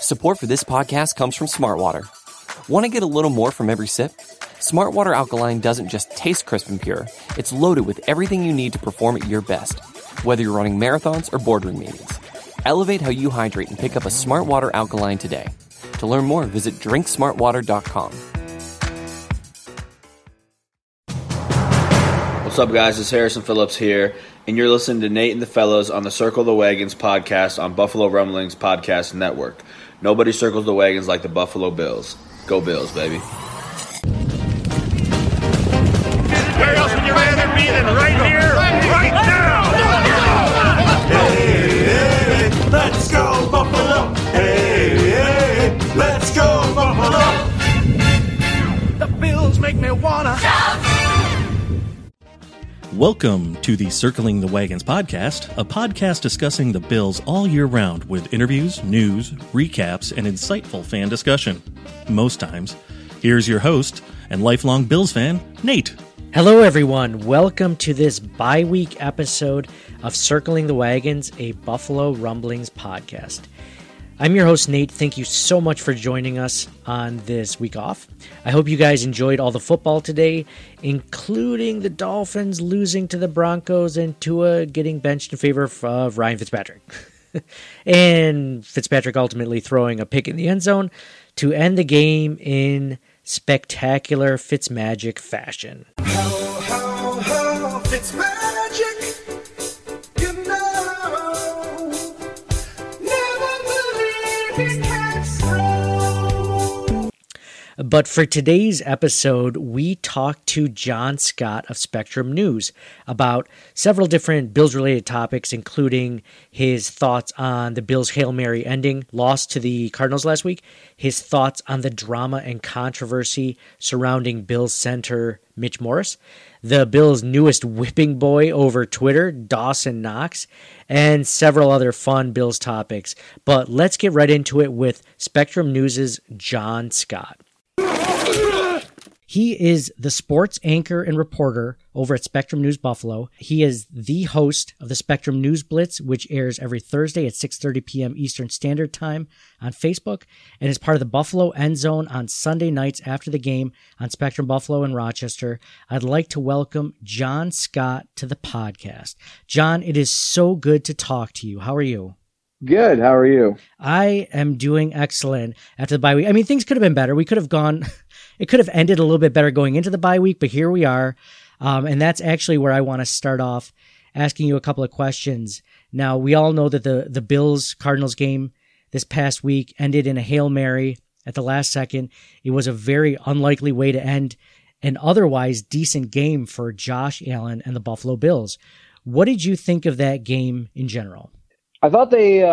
Support for this podcast comes from Smartwater. Want to get a little more from every sip? Smartwater Alkaline doesn't just taste crisp and pure, it's loaded with everything you need to perform at your best, whether you're running marathons or boardroom meetings. Elevate how you hydrate and pick up a Smartwater Alkaline today. To learn more, visit drinksmartwater.com. What's up, guys? It's Harrison Phillips here, and you're listening to Nate and the Fellows on the Circle the Wagons podcast on Buffalo Rumblings Podcast Network. Nobody circles the wagons like the Buffalo Bills. Go Bills, baby. Where else would you rather be than right here, right now? Hey, hey, let's go Buffalo. Hey, hey, let's go Buffalo. The Bills make me wanna shout. Welcome to the Circling the Wagons podcast, a podcast discussing the Bills all year round with interviews, news, recaps, and insightful fan discussion. Most times. Here's your host and lifelong Bills fan, Nate. Hello, everyone. Welcome to this bi-week episode of Circling the Wagons, a Buffalo Rumblings podcast. I'm your host, Nate. Thank you so much for joining us on this week off. I hope you guys enjoyed all the football today, including the Dolphins losing to the Broncos and Tua getting benched in favor of Ryan Fitzpatrick. And Fitzpatrick ultimately throwing a pick in the end zone to end the game in spectacular Fitzmagic fashion. Ho, ho, ho, Fitzmagic. You know, never believe he can throw. But for today's episode, we talked to John Scott of Spectrum News about several different Bills-related topics, including his thoughts on the Bills' Hail Mary ending loss to the Cardinals last week, his thoughts on the drama and controversy surrounding Bills center Mitch Morse, the Bills' newest whipping boy over Twitter, Dawson Knox, and several other fun Bills topics. But let's get right into it with Spectrum News' John Scott. He is the sports anchor and reporter over at Spectrum News Buffalo. He is the host of the Spectrum News Blitz, which airs every Thursday at 6:30 p.m. Eastern Standard Time on Facebook, and is part of the Buffalo End Zone on Sunday nights after the game on Spectrum Buffalo in Rochester. I'd like to welcome John Scott to the podcast. John, it is so good to talk to you. How are you? Good. How are you? I am doing excellent after the bye week. I mean, things could have been better. We could have gone, it could have ended a little bit better going into the bye week, but here we are. And that's actually where I want to start off asking you a couple of questions. Now, we all know that the Bills-Cardinals game this past week ended in a Hail Mary at the last second. It was a very unlikely way to end an otherwise decent game for Josh Allen and the Buffalo Bills. What did you think of that game in general? I thought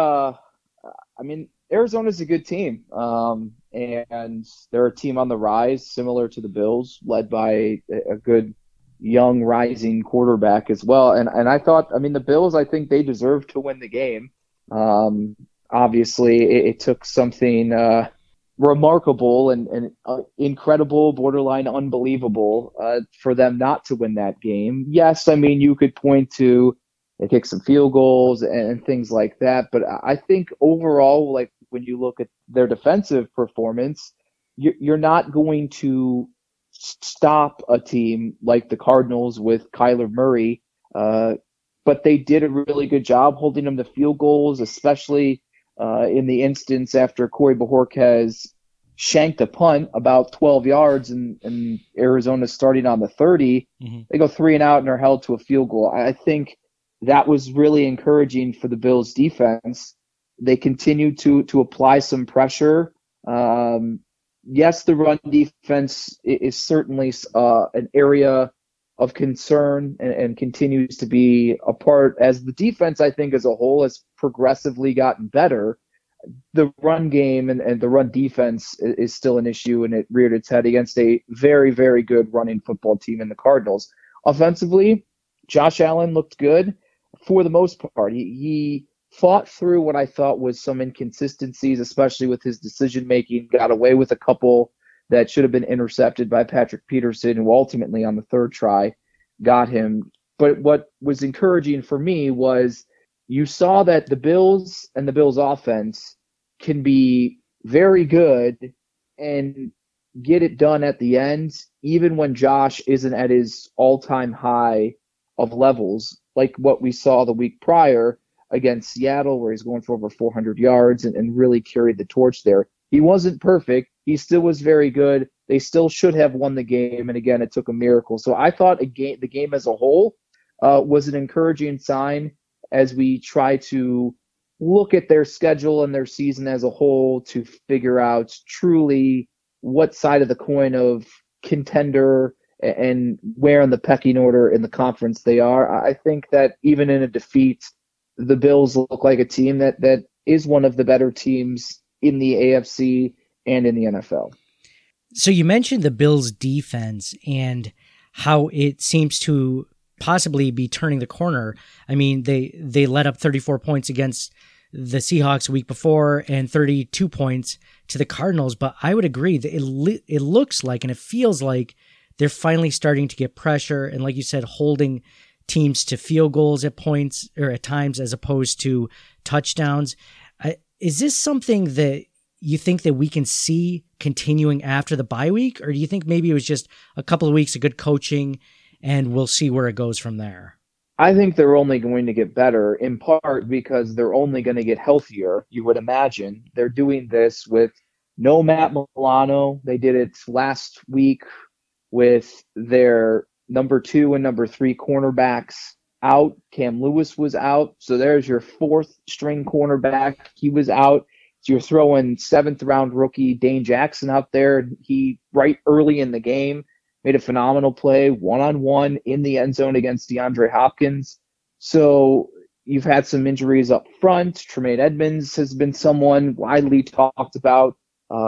Arizona's a good team. And they're a team on the rise, similar to the Bills, led by a good young rising quarterback as well. And I thought, the Bills, I think they deserve to win the game. Obviously, it took something remarkable and incredible, borderline unbelievable for them not to win that game. Yes, you could point to they kicked some field goals and things like that. But I think overall, like when you look at their defensive performance, you're not going to stop a team like the Cardinals with Kyler Murray. But they did a really good job holding them to field goals, especially in the instance after Corey Bojorquez shanked a punt about 12 yards and Arizona starting on the 30. Mm-hmm. They go 3 and out and are held to a field goal. I think that was really encouraging for the Bills defense. They continued to apply some pressure. Yes, the run defense is certainly an area of concern and continues to be a part as the defense, I think, as a whole has progressively gotten better. The run game and the run defense is still an issue, and it reared its head against a very, very good running football team in the Cardinals. Offensively, Josh Allen looked good for the most part. He fought through what I thought was some inconsistencies, especially with his decision-making, got away with a couple that should have been intercepted by Patrick Peterson, who ultimately on the third try got him. But what was encouraging for me was you saw that the Bills and the Bills offense can be very good and get it done at the end, even when Josh isn't at his all-time high of levels, like what we saw the week prior against Seattle, where he's going for over 400 yards and really carried the torch there. He wasn't perfect. He still was very good. They still should have won the game, and again, it took a miracle. So I thought the game as a whole was an encouraging sign as we try to look at their schedule and their season as a whole to figure out truly what side of the coin of contender and where in the pecking order in the conference they are. I think that even in a defeat, the Bills look like a team that is one of the better teams in the AFC and in the NFL. So you mentioned the Bills defense and how it seems to possibly be turning the corner. I mean, they let up 34 points against the Seahawks a week before and 32 points to the Cardinals. But I would agree that it looks like and it feels like they're finally starting to get pressure. And like you said, holding teams to field goals at points or at times as opposed to touchdowns. Is this something that you think that we can see continuing after the bye week? Or do you think maybe it was just a couple of weeks of good coaching and we'll see where it goes from there? I think they're only going to get better, in part because they're only going to get healthier, you would imagine. They're doing this with no Matt Milano. They did it last week with their number 2 and number 3 cornerbacks out. Cam Lewis was out, so there's your 4th string cornerback. He was out. So you're throwing 7th-round rookie Dane Jackson out there. He, right early in the game, made a phenomenal play, one-on-one in the end zone against DeAndre Hopkins. So you've had some injuries up front. Tremaine Edmonds has been someone widely talked about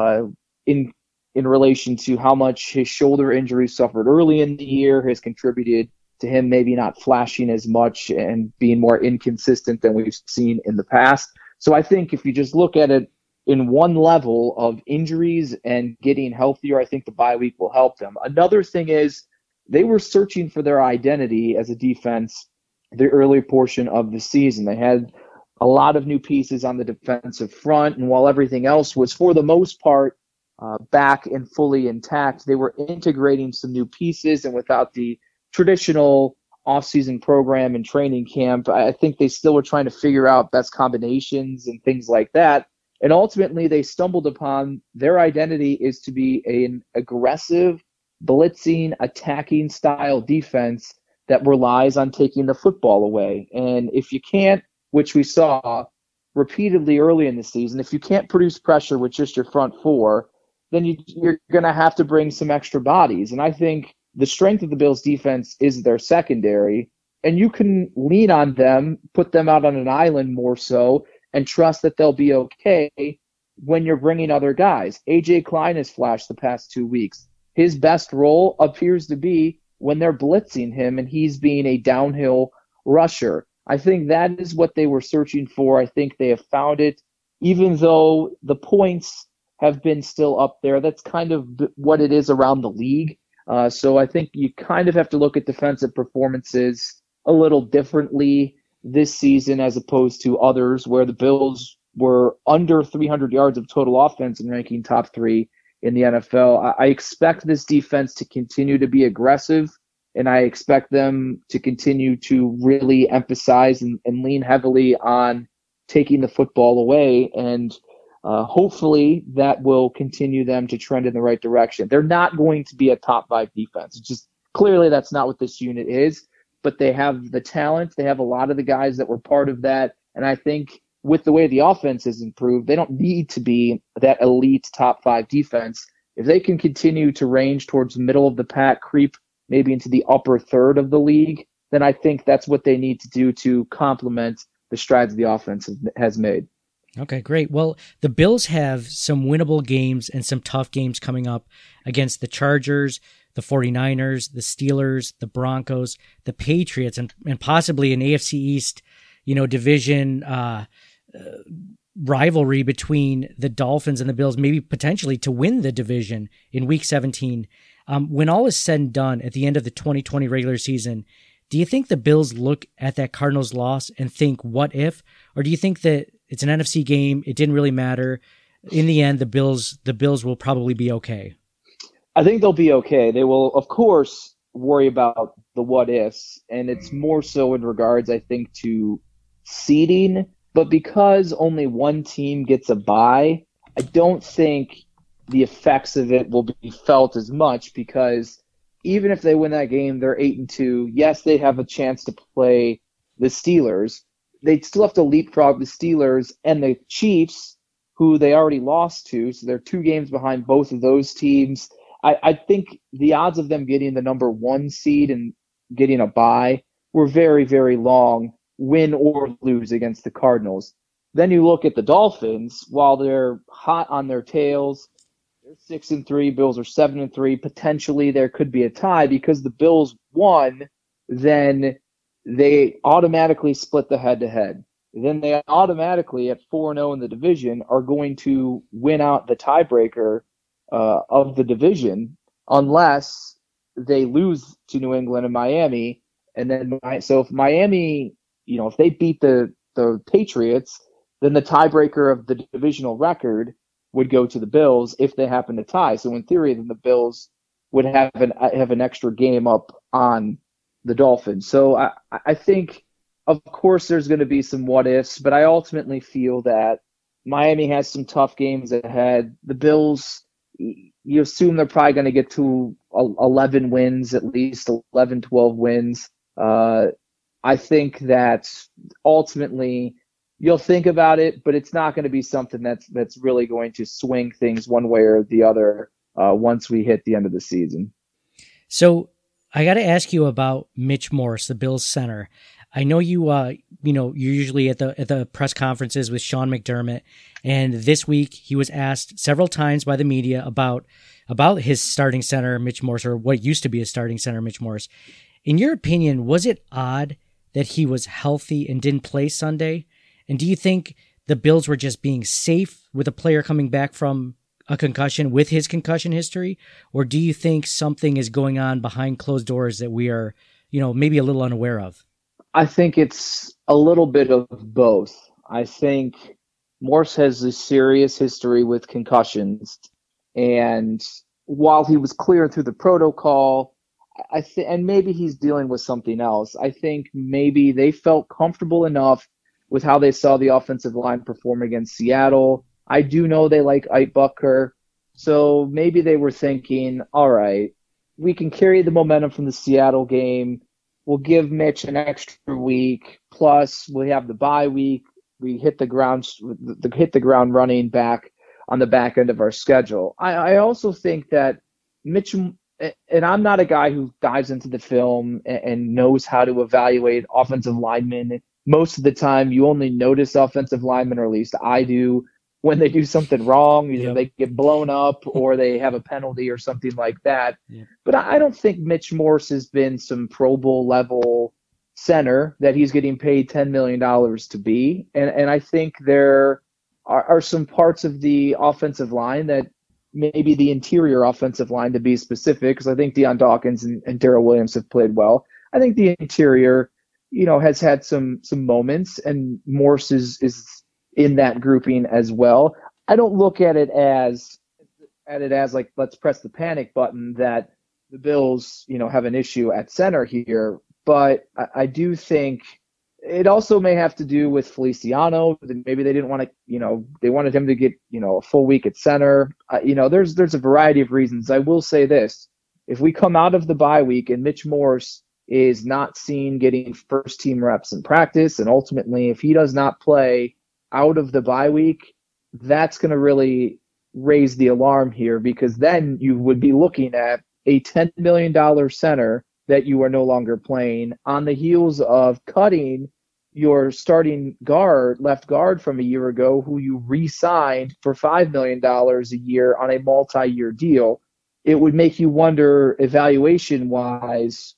in relation to how much his shoulder injury suffered early in the year has contributed to him maybe not flashing as much and being more inconsistent than we've seen in the past. So I think if you just look at it in one level of injuries and getting healthier, I think the bye week will help them. Another thing is they were searching for their identity as a defense the early portion of the season. They had a lot of new pieces on the defensive front, and while everything else was for the most part back and fully intact, they were integrating some new pieces, and without the traditional offseason program and training camp, I think they still were trying to figure out best combinations and things like that. And ultimately, they stumbled upon their identity is to be an aggressive, blitzing, attacking style defense that relies on taking the football away. And if you can't, which we saw repeatedly early in the season, if you can't produce pressure with just your front 4, then you're going to have to bring some extra bodies. And I think the strength of the Bills defense is their secondary, and you can lean on them, put them out on an island more so, and trust that they'll be okay when you're bringing other guys. A.J. Klein has flashed the past 2 weeks. His best role appears to be when they're blitzing him and he's being a downhill rusher. I think that is what they were searching for. I think they have found it, even though the points have been still up there. That's kind of what it is around the league. So I think you kind of have to look at defensive performances a little differently this season as opposed to others where the Bills were under 300 yards of total offense and ranking top 3 in the NFL. I expect this defense to continue to be aggressive, and I expect them to continue to really emphasize and lean heavily on taking the football away, and hopefully that will continue them to trend in the right direction. They're not going to be a top 5 defense. It's just clearly that's not what this unit is. But they have the talent. They have a lot of the guys that were part of that. And I think with the way the offense has improved, they don't need to be that elite top 5 defense. If they can continue to range towards the middle of the pack, creep maybe into the upper third of the league, then I think that's what they need to do to complement the strides the offense has made. Okay, great. Well, the Bills have some winnable games and some tough games coming up against the Chargers, the 49ers, the Steelers, the Broncos, the Patriots, and possibly an AFC East, division rivalry between the Dolphins and the Bills, maybe potentially to win the division in Week 17. When all is said and done at the end of the 2020 regular season, do you think the Bills look at that Cardinals loss and think, what if? Or do you think that it's an NFC game, it didn't really matter, in the end, the Bills will probably be okay. I think they'll be okay. They will, of course, worry about the what ifs, and it's more so in regards, I think, to seeding. But because only one team gets a bye, I don't think the effects of it will be felt as much, because even if they win that game, they're 8-2. Yes, they have a chance to play the Steelers. They still have to leapfrog the Steelers and the Chiefs, who they already lost to. So they're 2 games behind both of those teams. I think the odds of them getting the number 1 seed and getting a bye were very, very long, win or lose against the Cardinals. Then you look at the Dolphins, while they're hot on their tails, they're 6-3, Bills are 7-3. Potentially there could be a tie because the Bills won, then they automatically split the head-to-head. Then they automatically, at 4-0 in the division, are going to win out the tiebreaker of the division, unless they lose to New England and Miami. And then, so if Miami, if they beat the Patriots, then the tiebreaker of the divisional record would go to the Bills if they happen to tie. So in theory, then the Bills would have an extra game up on the Dolphins. So I think, of course, there's going to be some what ifs, but I ultimately feel that Miami has some tough games ahead. The Bills, you assume they're probably going to get to 11 wins, at least 11, 12 wins. I think that ultimately you'll think about it, but it's not going to be something that's really going to swing things one way or the other once we hit the end of the season. So I got to ask you about Mitch Morse, the Bills center. I know you're usually at the press conferences with Sean McDermott, and this week he was asked several times by the media about his starting center, Mitch Morse, or what used to be his starting center, Mitch Morse. In your opinion, was it odd that he was healthy and didn't play Sunday? And do you think the Bills were just being safe with a player coming back from a concussion with his concussion history? Or do you think something is going on behind closed doors that we are, maybe a little unaware of? I think it's a little bit of both. I think Morse has a serious history with concussions. And while he was clear through the protocol, and maybe he's dealing with something else, I think maybe they felt comfortable enough with how they saw the offensive line perform against Seattle. I do know they like Ike Butker, so maybe they were thinking, all right, we can carry the momentum from the Seattle game. We'll give Mitch an extra week, plus we have the bye week. We hit the ground running back on the back end of our schedule. I also think that Mitch, and I'm not a guy who dives into the film and knows how to evaluate offensive linemen. Most of the time, you only notice offensive linemen, or at least I do, when they do something wrong. Either they get blown up or they have a penalty or something like that. Yeah. But I don't think Mitch Morse has been some Pro Bowl level center that he's getting paid $10 million to be. And I think there are some parts of the offensive line that maybe the interior offensive line, to be specific, because I think Deion Dawkins and Darrell Williams have played well. I think the interior, has had some moments, and Morse is in that grouping as well. I don't look at it as like, let's press the panic button that the Bills, have an issue at center here. But I do think it also may have to do with Feliciano. Maybe they didn't want to, they wanted him to get, a full week at center. There's a variety of reasons. I will say this: if we come out of the bye week and Mitch Morse is not seen getting first team reps in practice, and ultimately if he does not play out of the bye week, that's going to really raise the alarm here, because then you would be looking at a $10 million center that you are no longer playing on the heels of cutting your starting left guard from a year ago, who you re-signed for $5 million a year on a multi-year deal. It would make you wonder, evaluation-wise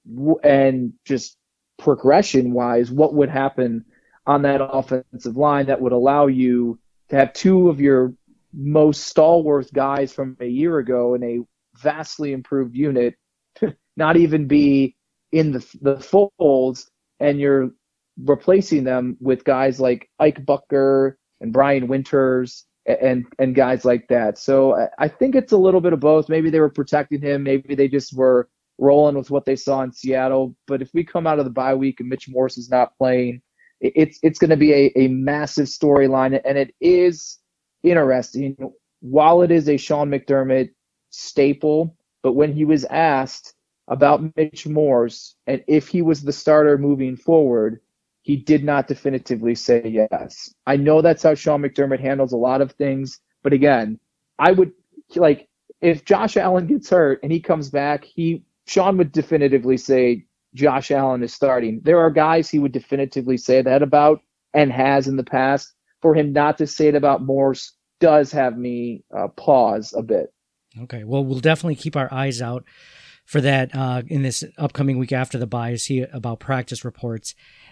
and just progression-wise, what would happen on that offensive line that would allow you to have two of your most stalwart guys from a year ago in a vastly improved unit not even be in the folds, and you're replacing them with guys like Ike Butker and Brian Winters and guys like that. So I think it's a little bit of both. Maybe they were protecting him. Maybe they just were rolling with what they saw in Seattle. But if we come out of the bye week and Mitch Morse is not playing, it's going to be a massive storyline. And it is interesting. While it is a Sean McDermott staple, but when he was asked about Mitch Morse and if he was the starter moving forward, he did not definitively say yes. I know that's how Sean McDermott handles a lot of things, but again, I would like if Josh Allen gets hurt and he comes back, Sean would definitively say Josh Allen is starting. There are guys he would definitively say that about and has in the past. For him not to say it about Morse does have me pause a bit. Okay, well, we'll definitely keep our eyes out for that in this upcoming week after the bye, see about practice reports.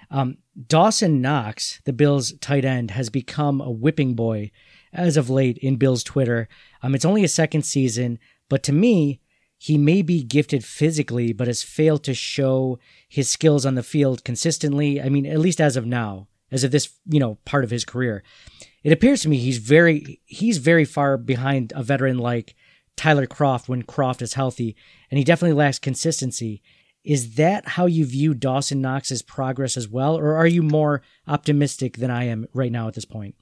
Dawson Knox, the Bills tight end, has become a whipping boy as of late in Bills Twitter. It's only his second season, but to me, he may be gifted physically, but has failed to show his skills on the field consistently. I mean, at least as of now, as of this, part of his career. It appears to me he's very far behind a veteran like Tyler Kroft when Kroft is healthy, and he definitely lacks consistency. Is that how you view Dawson Knox's progress as well, or are you more optimistic than I am right now at this point?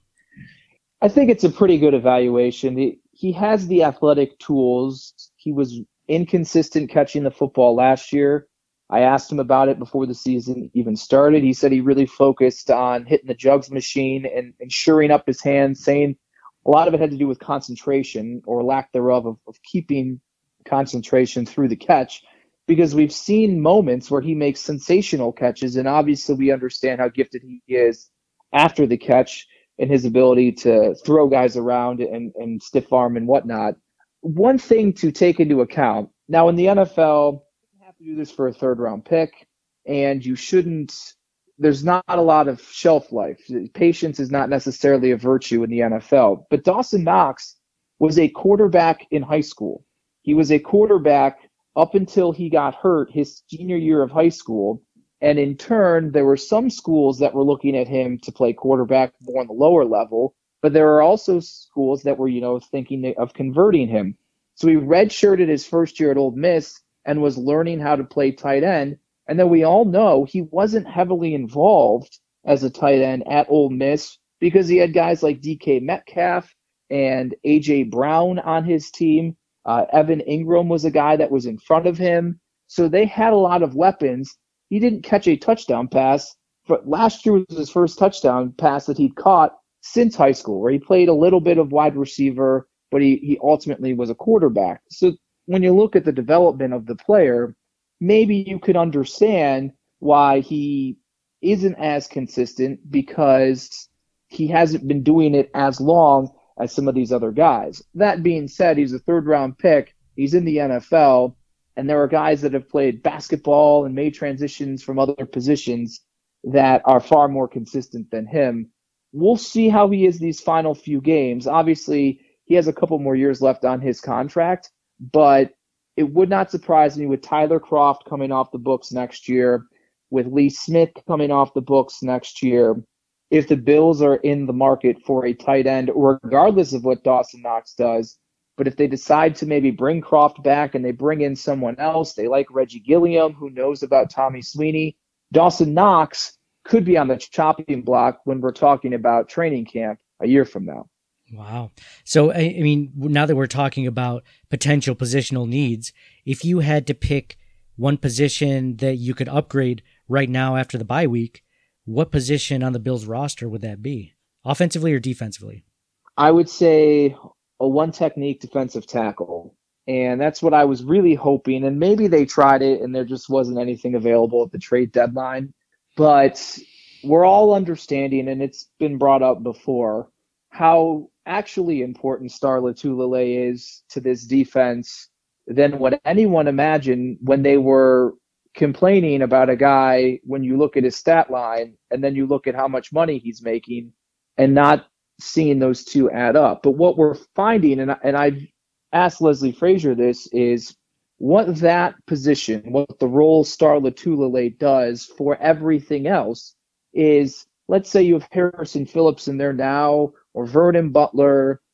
I think it's a pretty good evaluation. He has the athletic tools. He was inconsistent catching the football last year. I asked him about it before the season even started. He said he really focused on hitting the jugs machine and shoring up his hands, saying a lot of it had to do with concentration or lack thereof of keeping concentration through the catch, because we've seen moments where he makes sensational catches, and obviously we understand how gifted he is after the catch and his ability to throw guys around and stiff arm and whatnot. One thing to take into account, now in the NFL, you have to do this for a third-round pick, and there's not a lot of shelf life. Patience is not necessarily a virtue in the NFL. But Dawson Knox was a quarterback in high school. He was a quarterback up until he got hurt his senior year of high school. And in turn, there were some schools that were looking at him to play quarterback more on the lower level. But there are also schools that were, thinking of converting him. So he redshirted his first year at Ole Miss and was learning how to play tight end. And then we all know he wasn't heavily involved as a tight end at Ole Miss because he had guys like DK Metcalf and A.J. Brown on his team. Evan Ingram was a guy that was in front of him. So they had a lot of weapons. He didn't catch a touchdown pass, but last year was his first touchdown pass that he'd caught since high school, where he played a little bit of wide receiver, but he ultimately was a quarterback. So when you look at the development of the player, maybe you could understand why he isn't as consistent, because he hasn't been doing it as long as some of these other guys. That being said, he's a third-round pick. He's in the NFL, and there are guys that have played basketball and made transitions from other positions that are far more consistent than him. We'll see how he is these final few games. Obviously, he has a couple more years left on his contract, but it would not surprise me with Tyler Kroft coming off the books next year, with Lee Smith coming off the books next year, if the Bills are in the market for a tight end, regardless of what Dawson Knox does. But if they decide to maybe bring Kroft back and they bring in someone else, they like Reggie Gilliam, who knows about Tommy Sweeney, Dawson Knox could be on the chopping block when we're talking about training camp a year from now. Wow. So, I mean, now that we're talking about potential positional needs, if you had to pick one position that you could upgrade right now after the bye week, what position on the Bills roster would that be? Offensively or defensively? I would say a one-technique defensive tackle. And that's what I was really hoping. And maybe they tried it and there just wasn't anything available at the trade deadline. But we're all understanding, and it's been brought up before, how actually important Star Lotulelei is to this defense than what anyone imagined when they were complaining about a guy when you look at his stat line and then you look at how much money he's making and not seeing those two add up. But what we're finding, and I've asked Leslie Frazier this, is what that position, what the role Star Lotulelei does for everything else is, let's say you have Harrison Phillips in there now, or Vernon Butler,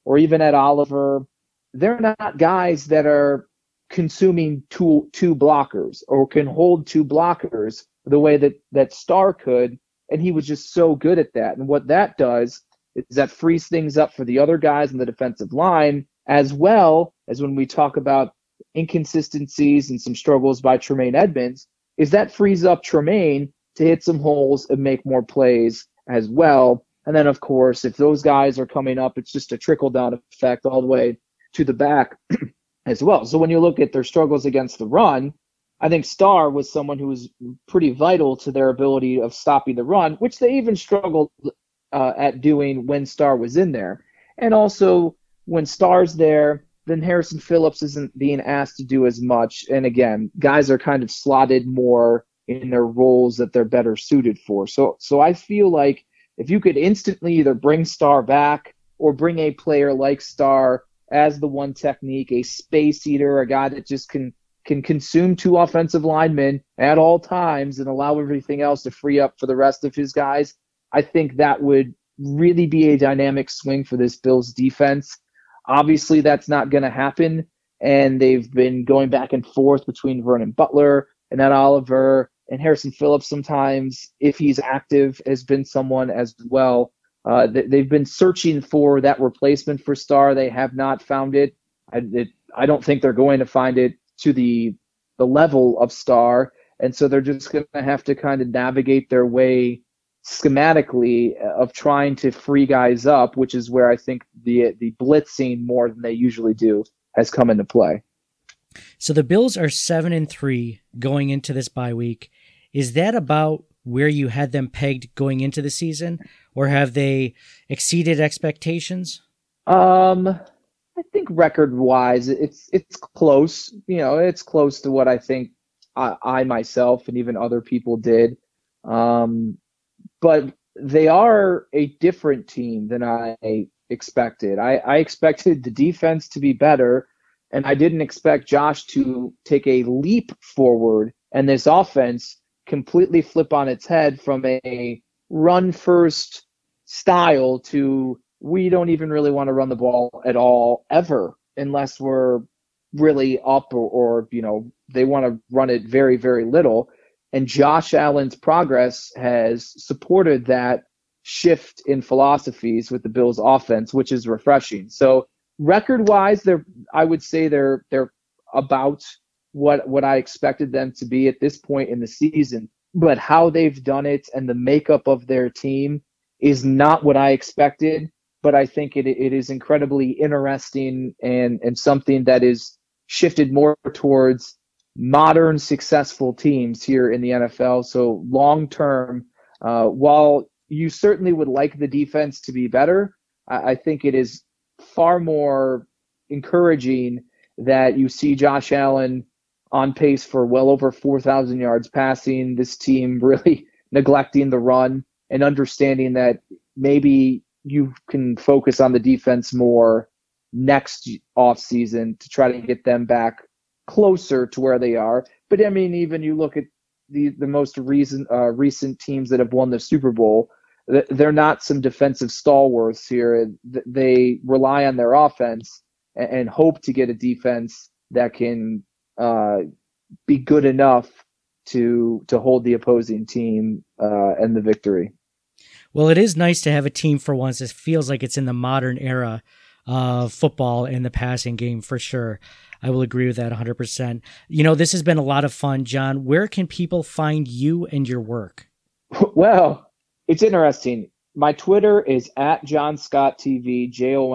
or even Ed Oliver, they're not guys that are consuming two blockers or can hold two blockers the way that Starr could. And he was just so good at that. And what that does is that frees things up for the other guys in the defensive line, as well as when we talk about inconsistencies and some struggles by Tremaine Edmunds, is that frees up Tremaine to hit some holes and make more plays as well. And then, of course, if those guys are coming up, it's just a trickle-down effect all the way to the back as well. So when you look at their struggles against the run, I think Starr was someone who was pretty vital to their ability of stopping the run, which they even struggled at doing when Starr was in there. And also, when Starr's there, then Harrison Phillips isn't being asked to do as much. And again, guys are kind of slotted more in their roles that they're better suited for. So I feel like if you could instantly either bring Starr back or bring a player like Starr as the one technique, a space eater, a guy that just can consume two offensive linemen at all times and allow everything else to free up for the rest of his guys, I think that would really be a dynamic swing for this Bills defense. Obviously, that's not going to happen, and they've been going back and forth between Vernon Butler and Ed Oliver, and Harrison Phillips sometimes, if he's active, has been someone as well. They've been searching for that replacement for Starr. They have not found it. I don't think they're going to find it to the level of Starr, and so they're just going to have to kind of navigate their way schematically of trying to free guys up, which is where I think the blitzing more than they usually do has come into play. So the Bills are 7-3 going into this bye week. Is that about where you had them pegged going into the season, or have they exceeded expectations? I think record-wise, it's close. It's close to what I think I myself and even other people did. But they are a different team than I expected. I expected the defense to be better, and I didn't expect Josh to take a leap forward and this offense completely flip on its head from a run-first style to we don't even really want to run the ball at all ever unless we're really up or they want to run it very, very little. And Josh Allen's progress has supported that shift in philosophies with the Bills offense, which is refreshing. So record-wise, I would say they're about what I expected them to be at this point in the season. But how they've done it and the makeup of their team is not what I expected. But I think it is incredibly interesting and something that is shifted more towards modern successful teams here in the NFL. So long term, while you certainly would like the defense to be better, I think it is far more encouraging that you see Josh Allen on pace for well over 4,000 yards passing, this team really neglecting the run and understanding that maybe you can focus on the defense more next offseason to try to get them back closer to where they are. But I mean, even you look at the most recent teams that have won the Super Bowl, they're not some defensive stalwarts here. They rely on their offense and hope to get a defense that can be good enough to hold the opposing team and the victory. Well, it is nice to have a team for once. It feels like it's in the modern era of football and the passing game for sure. I will agree with that 100%. This has been a lot of fun, John. Where can people find you and your work? Well, it's interesting. My Twitter is @JohnScottTV,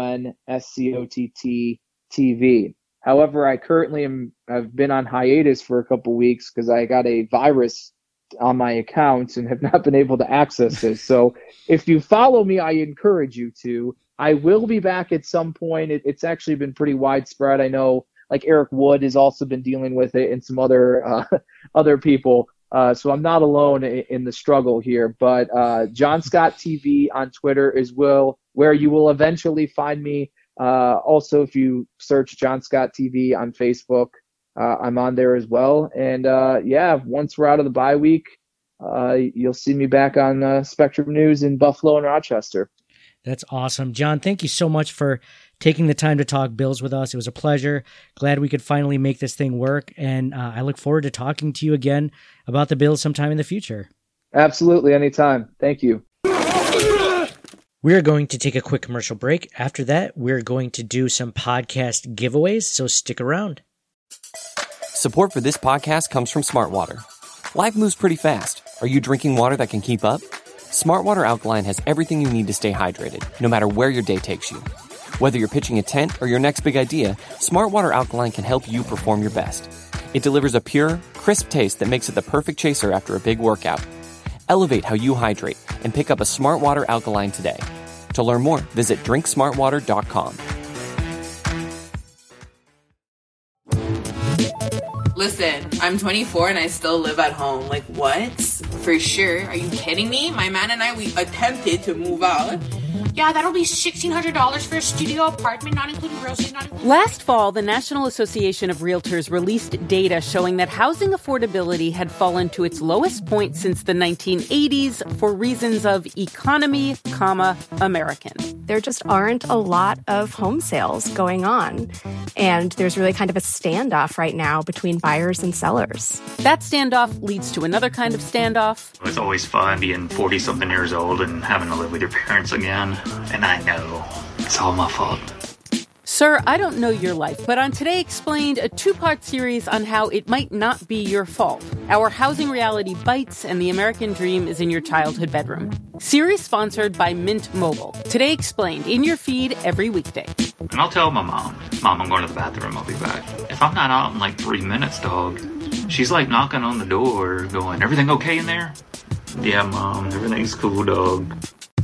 JONSCOTT TV. However, I currently I've been on hiatus for a couple weeks because I got a virus on my account and have not been able to access this. So if you follow me, I encourage you to. I will be back at some point. It's actually been pretty widespread. I know like Eric Wood has also been dealing with it and some other people. So I'm not alone in the struggle here. But John Scott TV on Twitter is where you will eventually find me. Also, if you search John Scott TV on Facebook, I'm on there as well. And once we're out of the bye week, you'll see me back on Spectrum News in Buffalo and Rochester. That's awesome. John, thank you so much for taking the time to talk Bills with us. It was a pleasure. Glad we could finally make this thing work. And I look forward to talking to you again about the Bills sometime in the future. Absolutely. Anytime. Thank you. We're going to take a quick commercial break. After that, we're going to do some podcast giveaways, so stick around. Support for this podcast comes from Smartwater. Life moves pretty fast. Are you drinking water that can keep up? Smartwater Alkaline has everything you need to stay hydrated, no matter where your day takes you. Whether you're pitching a tent or your next big idea, Smartwater Alkaline can help you perform your best. It delivers a pure, crisp taste that makes it the perfect chaser after a big workout. Elevate how you hydrate and pick up a Smartwater Alkaline today. To learn more, visit drinksmartwater.com. Listen, I'm 24 and I still live at home. Like, what? For sure. Are you kidding me? My man and I, we attempted to move out. Yeah, that'll be $1,600 for a studio apartment, not including groceries, not including... Last fall, the National Association of Realtors released data showing that housing affordability had fallen to its lowest point since the 1980s for reasons of economy, American. There just aren't a lot of home sales going on. And there's really kind of a standoff right now between buyers and sellers. That standoff leads to another kind of standoff. It's always fun being 40-something years old and having to live with your parents again. And I know it's all my fault. Sir, I don't know your life, but on Today Explained, a two-part series on how it might not be your fault. Our housing reality bites and the American dream is in your childhood bedroom. Series sponsored by Mint Mobile. Today Explained, in your feed every weekday. And I'll tell my mom, I'm going to the bathroom, I'll be back. If I'm not out in like 3 minutes, dog, she's like knocking on the door going, everything okay in there? Yeah, Mom, everything's cool, dog.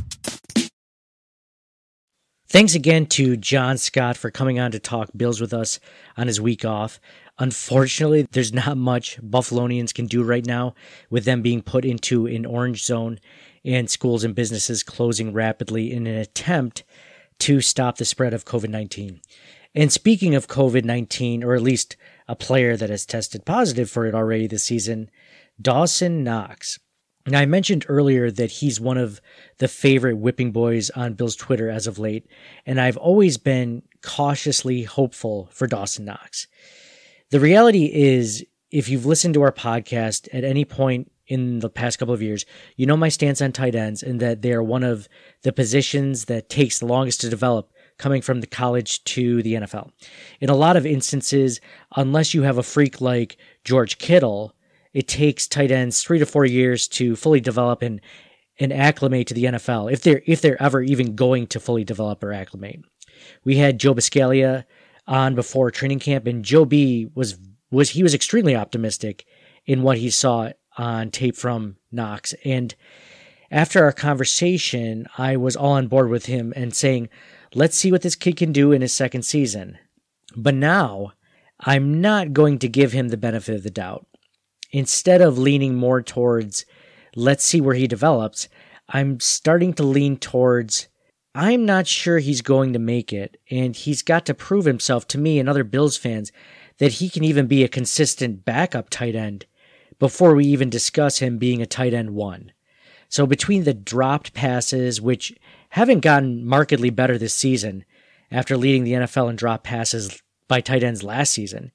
Thanks again to John Scott for coming on to talk Bills with us on his week off. Unfortunately, there's not much Buffalonians can do right now with them being put into an orange zone and schools and businesses closing rapidly in an attempt to stop the spread of COVID-19. And speaking of COVID-19, or at least a player that has tested positive for it already this season, Dawson Knox. Now, I mentioned earlier that he's one of the favorite whipping boys on Bill's Twitter as of late, and I've always been cautiously hopeful for Dawson Knox. The reality is, if you've listened to our podcast at any point in the past couple of years, you know my stance on tight ends and that they are one of the positions that takes the longest to develop coming from the college to the NFL. In a lot of instances, unless you have a freak like George Kittle, it takes tight ends 3 to 4 years to fully develop and acclimate to the NFL, if they're ever even going to fully develop or acclimate. We had Joe Biscaglia on before training camp, and Joe B was extremely optimistic in what he saw on tape from Knox. And after our conversation, I was all on board with him and saying, let's see what this kid can do in his second season. But now, I'm not going to give him the benefit of the doubt. Instead of leaning more towards, let's see where he develops, I'm starting to lean towards, I'm not sure he's going to make it, and he's got to prove himself to me and other Bills fans that he can even be a consistent backup tight end before we even discuss him being a tight end one. So between the dropped passes, which haven't gotten markedly better this season after leading the NFL in drop passes by tight ends last season,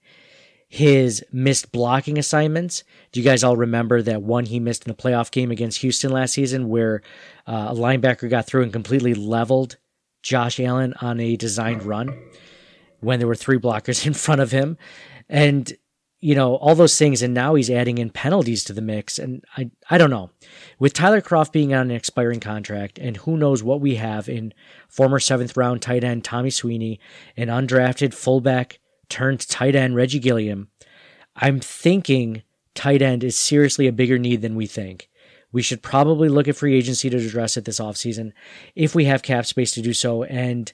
his missed blocking assignments. Do you guys all remember that one he missed in the playoff game against Houston last season where a linebacker got through and completely leveled Josh Allen on a designed run when there were 3 blockers in front of him? And, all those things. And now he's adding in penalties to the mix. And I don't know. With Tyler Kroft being on an expiring contract, and who knows what we have in former 7th round tight end Tommy Sweeney, an undrafted fullback turned tight end Reggie Gilliam, I'm thinking tight end is seriously a bigger need than we think. We should probably look at free agency to address it this offseason if we have cap space to do so. And,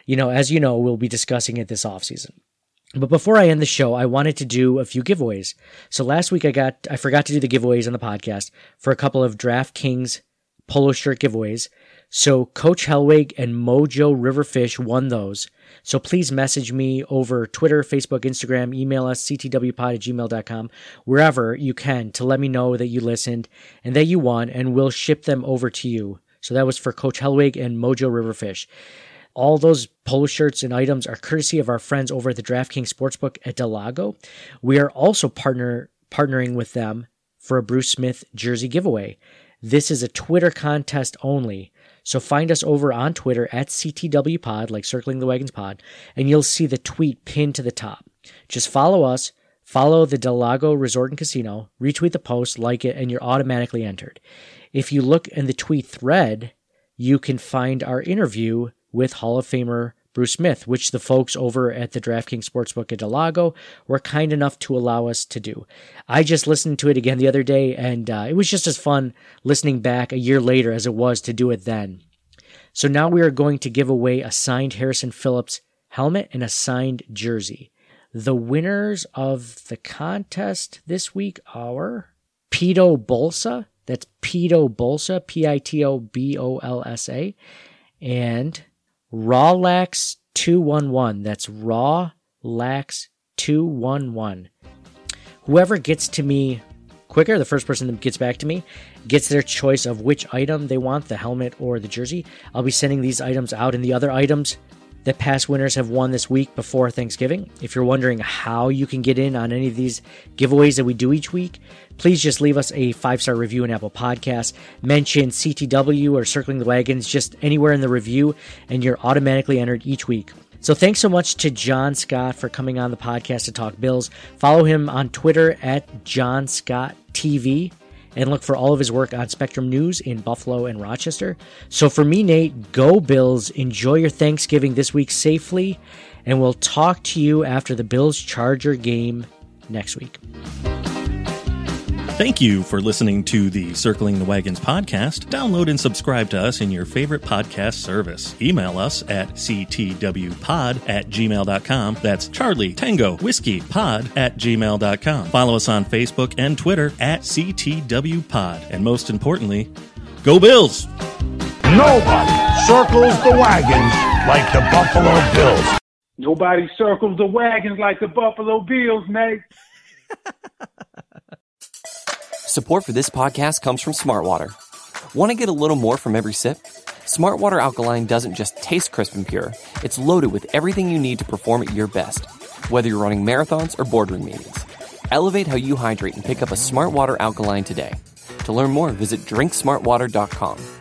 as you know, we'll be discussing it this offseason. But before I end the show, I wanted to do a few giveaways. So last week I forgot to do the giveaways on the podcast for a couple of DraftKings polo shirt giveaways. So Coach Hellwig and Mojo Riverfish won those. So please message me over Twitter, Facebook, Instagram, email us, ctwpod@gmail.com, wherever you can, to let me know that you listened and that you won, and we'll ship them over to you. So that was for Coach Hellwig and Mojo Riverfish. All those polo shirts and items are courtesy of our friends over at the DraftKings Sportsbook at Del Lago. We are also partnering with them for a Bruce Smith jersey giveaway. This is a Twitter contest only, so find us over on Twitter at CTWPod, like Circling the Wagons Pod, and you'll see the tweet pinned to the top. Just follow us, follow the Del Lago Resort and Casino, retweet the post, like it, and you're automatically entered. If you look in the tweet thread, you can find our interview with Hall of Famer Bruce Smith, which the folks over at the DraftKings Sportsbook at Del Lago were kind enough to allow us to do. I just listened to it again the other day, and it was just as fun listening back a year later as it was to do it then. So now we are going to give away a signed Harrison Phillips helmet and a signed jersey. The winners of the contest this week are Pito Bolsa, that's Pito Bolsa, Pitobolsa, and Rawlax211. That's Rawlax211. Whoever gets to me quicker, the first person that gets back to me, gets their choice of which item they want, the helmet or the jersey. I'll be sending these items out, and the other items that past winners have won this week before Thanksgiving. If you're wondering how you can get in on any of these giveaways that we do each week, please just leave us a 5-star review in Apple Podcasts, mention CTW or Circling the Wagons just anywhere in the review, and you're automatically entered each week. So thanks so much to John Scott for coming on the podcast to talk Bills. Follow him on Twitter at John Scott TV, and look for all of his work on Spectrum News in Buffalo and Rochester. So for me, Nate, go Bills. Enjoy your Thanksgiving this week safely, and we'll talk to you after the Bills-Charger game next week. Thank you for listening to the Circling the Wagons podcast. Download and subscribe to us in your favorite podcast service. Email us at ctwpod@gmail.com. That's Charlie Tango Whiskey Pod @gmail.com. Follow us on Facebook and Twitter at CTWPod. And most importantly, go Bills! Nobody circles the wagons like the Buffalo Bills. Nobody circles the wagons like the Buffalo Bills, Nate. Support for this podcast comes from Smartwater. Want to get a little more from every sip? Smartwater Alkaline doesn't just taste crisp and pure. It's loaded with everything you need to perform at your best, whether you're running marathons or boardroom meetings. Elevate how you hydrate and pick up a Smartwater Alkaline today. To learn more, visit drinksmartwater.com.